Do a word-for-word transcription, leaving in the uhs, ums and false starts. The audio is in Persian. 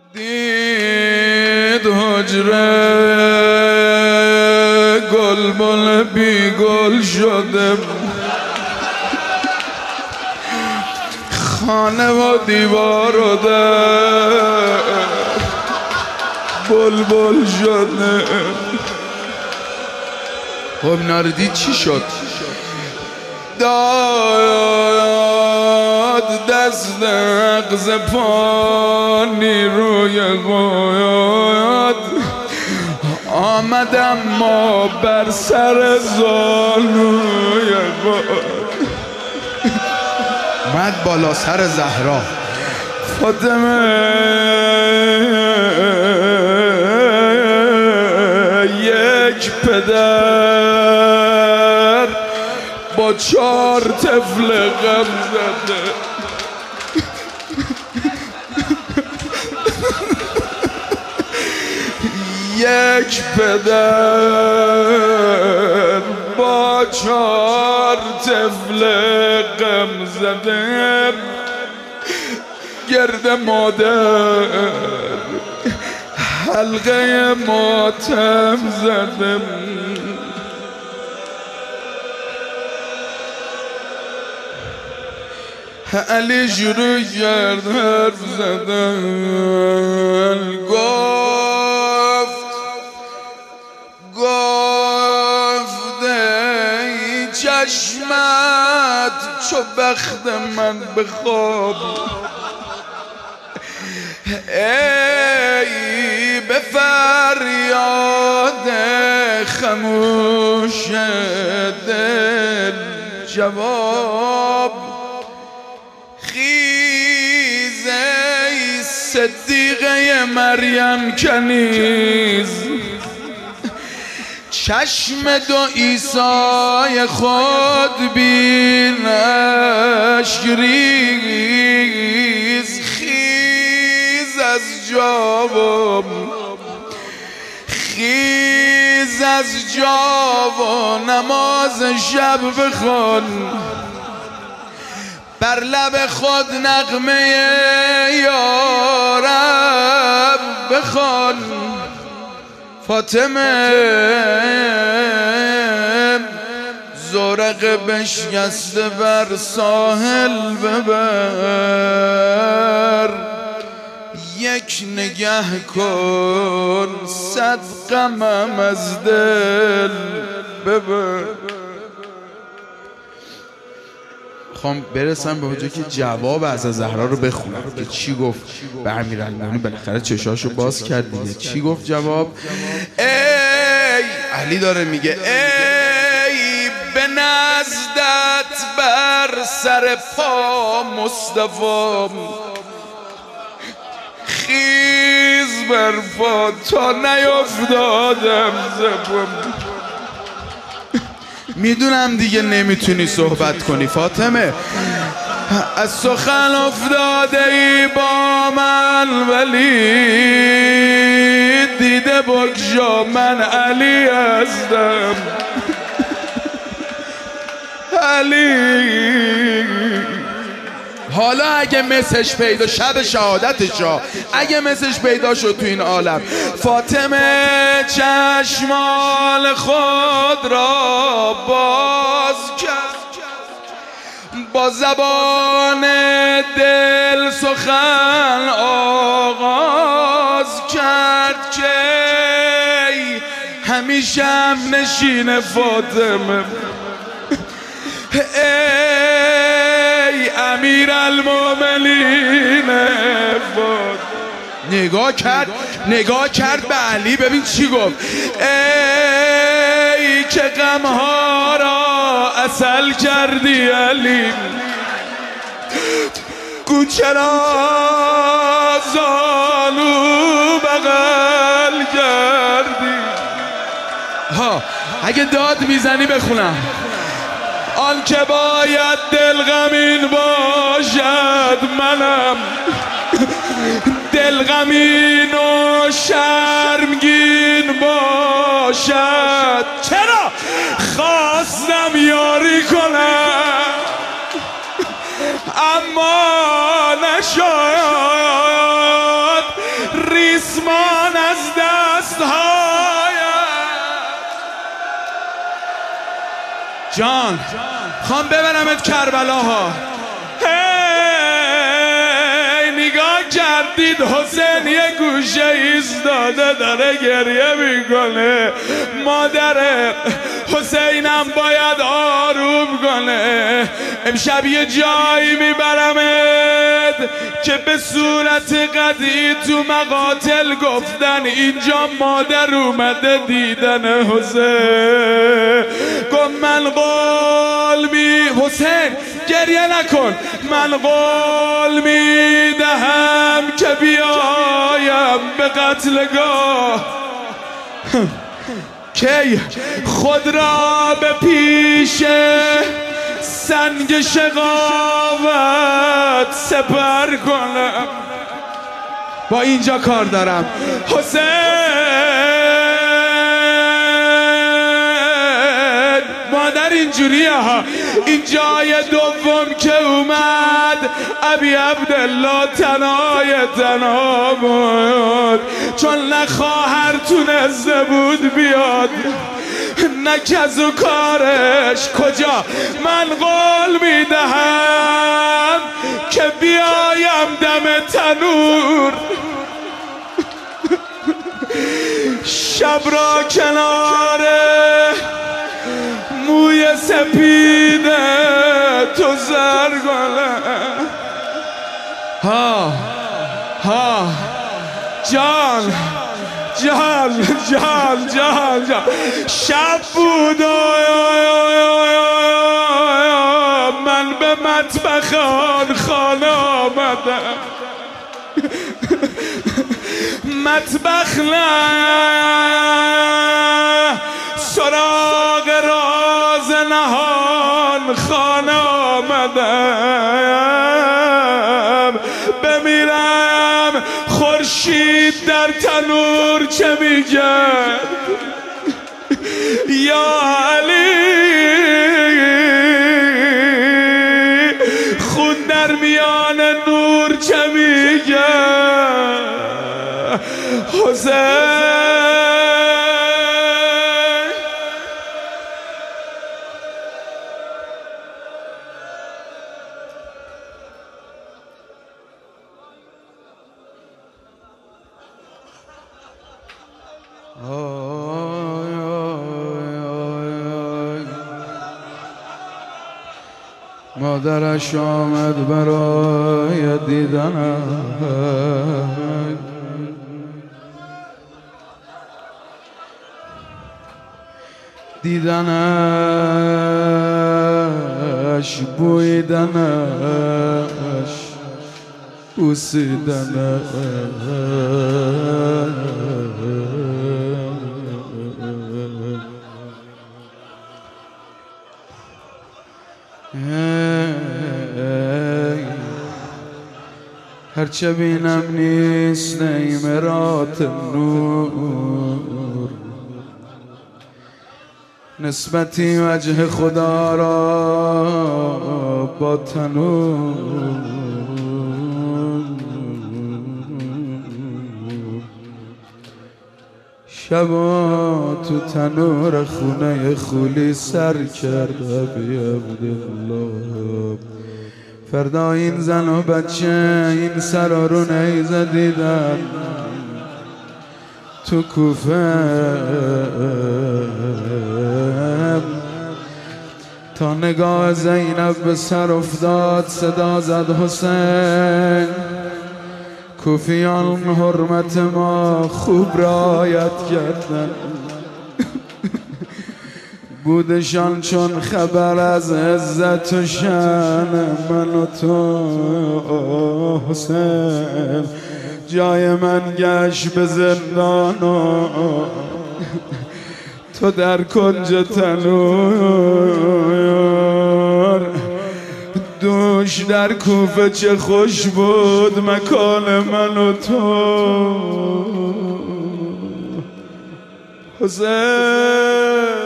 دید حجره گل بل بی گل شده، خانه و دیوار و در بل بل شده. خب ناردی چی شد؟ داد دست نقض پانی روی قیاد، آمدم ما بر سر زانوی قیاد. مد بالا سر زهرا فاطمه یک پدر با چار طفل غم زده، یک پدر با چار طفل غم زده، گرد مادر حلقه ماتم زده. علی شروع کرد حرف زدن، گفت گفت ای چشمت چو بخت من بخواب، ای به فریاد خموش دل جواب، خیز ای صدیقه مریم کنیز، چشم دو عیسی خود بین اشک ریز، خیز از جا خیز از جا و نماز شب بخوان، بر لب خود نغمه یارب بخوان. فاطمه زورق بشکسته بر ساحل ببر، یک نگه کن صد غمم از دل ببر. خوام برسم به اونجا که جواب از زهرا رو بخونم که چی گفت به امیرالمومنین. بالاخره چشاشو باز کرد دیگه. چی گفت جواب؟ ای علی داره میگه ای به نزدت بر سر پا مصطفی، خیز بر پا تا نیفتادم زبم. میدونم دیگه نمیتونی صحبت کنی فاطمه، از سخن افتاده ای با من ولی دیده بگشا من علی هستم. علی حالا اگه مسش پیدا شب شهادتشا اگه مسش پیدا شد تو این عالم، فاطمه چشمان خود را باز کرد، با زبان دل سخن آغاز کرد که همیشه هم نشین فاطمه، ای امیرالمومنین فاطمه. نگاه کرد نگاه کرد به علی، ببین چی گفت. ای که غمها را عسل کردی علی، گو چرا زانو بغل کردی. ها اگه داد میزنی بخونم. آن که باید دل غمین باشد منم، دل غمین و شرمگین باشد، چرا خواستم یاری کنم اما نشد، ریسمان از دستهایت. جان خوام ببرمت کربلاها. هی نگاه کردید حسین یه گوشه ایستاده داره گریه میکنه. مادر حسینم باید آروم کنه. امشب یه جایی میبرمت که به صورت قطعی تو مقاتل گفتن اینجا مادر اومده دیدن حسین. گفت من قول می حسین گریه نکن، من قول میدهم که بیایم به قتلگاه. کی خود را به پیش سنگ شقاوت سپر کنم. با اینجا کار دارم. حسین مادر اینجوریه ها. این جای دوم که اومد ابی عبدالله تنهای تنها بود، چون نه خواهر تونسته بود بیاد نه کز و کارش. کجا من قول میدهم که بیایم دم تنور، شب را کنار موی سپیده تو زر کنم. ها ها جان جان جان جان جان شب بود من به مطبخ آن خانه آمدم. مطبخ نه سراغ راز نهان خانه آمدم. بمیرم خورشید در تنور چه میگه یا علی، خون در میان نور چه میگه حسین. مادرش آمد برای دیدنم، دیدنش بویدنش بوسیدنش. هرچه بینم نیست نیمرات نور، نسبتی وجه خدا را با تنور. شبا تو تنور خونه خولی سر کرده بی عبدالله. فردا این زن و بچه این سر رو نیزه دیدن تو کوفه، تا نگاه زینب به سر افتاد صدا زد حسین. کوفیان حرمت ما خوب رعایت کردن، بودشان چون خبر از عزت و شأن من و تو. حسین جای من گشت به زندان و تو در کنج تنور. دوش در کوفه چه خوش بود مکان من و تو. حسین